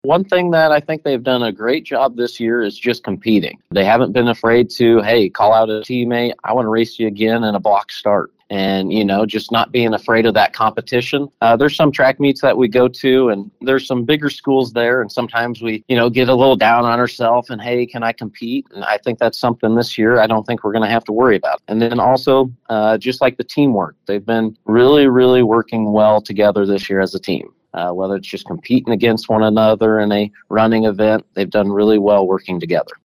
One thing that I think they've done a great job this year is just competing. They haven't been afraid to, hey, call out a teammate, I want to race you again in a block start. And, just not being afraid of that competition. There's some track meets that we go to, and there's some bigger schools there. And sometimes we, get a little down on ourselves and, hey, can I compete? And I think that's something this year I don't think we're going to have to worry about. And then also, just like the teamwork, they've been really, really working well together this year as a team. Whether it's just competing against one another in a running event, they've done really well working together.